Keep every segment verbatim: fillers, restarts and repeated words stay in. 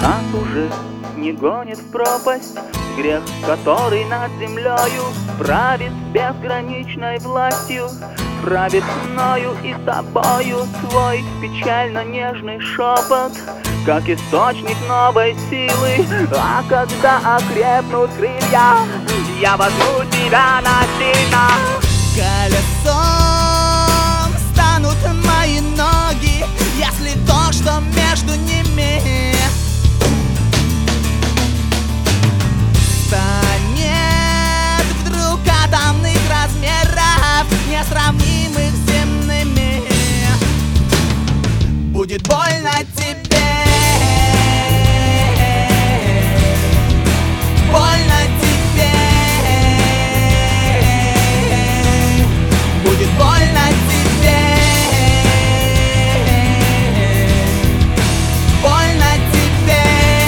Нас уже не гонит в пропасть грех, который над землею правит безграничной властью, правит мною и тобою. Твой печально-нежный шепот, как источник новой силы. А когда окрепнут крылья, я возьму тебя насильно. Колесом станут мои ноги, если то, что между ними станет вдруг атомных размеров, несравнимых с земными. Будет больно тебе, больно тебе, будет больно тебе, больно тебе.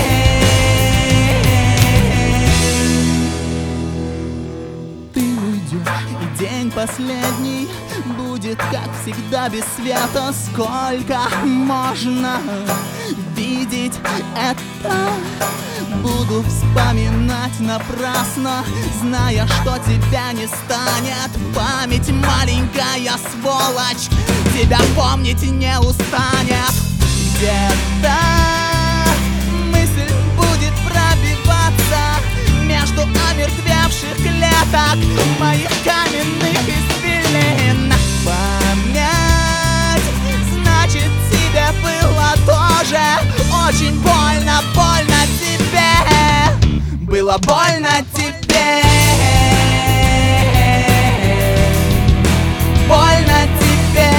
Ты уйдешь, и день последний будет, как всегда, без света. Сколько можно видеть это? Буду вспоминать напрасно, зная, что тебя не станет. Память, маленькая сволочь, тебя помнить не устанет. Где-то мысль будет пробиваться между омертвевших клеток моих каменных извилин. Память, значит, тебе было тоже очень больно, больно тебе, было больно тебе, больно тебе,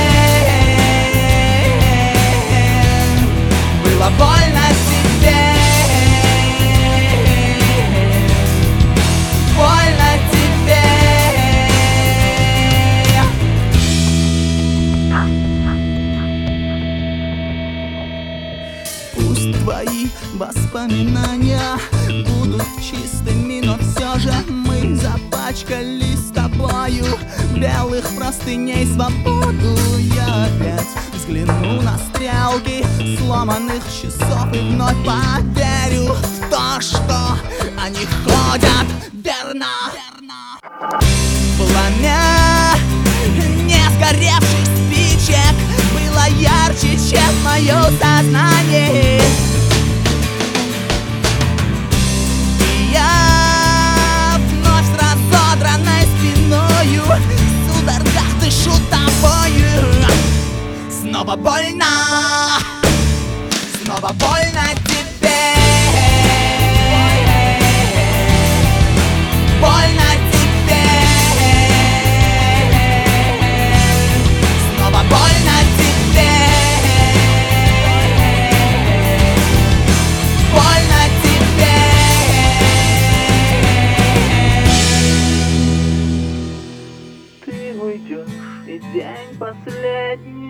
было больно тебе, больно тебе. Пусть твои воспоминания будут чистыми, но все же мы запачкались с тобою белых простыней свободу. Я опять взгляну на стрелки сломанных часов и вновь поверю в то, что они ходят верно. Пламя не сгоревших спичек было ярче, чем мое сознание. И я вновь с разодранной спиною в судорогах дышу тобою. Снова больно, снова больно тебе, больно тебе, снова больно тебе, больно тебе. Ты уйдешь, и день последний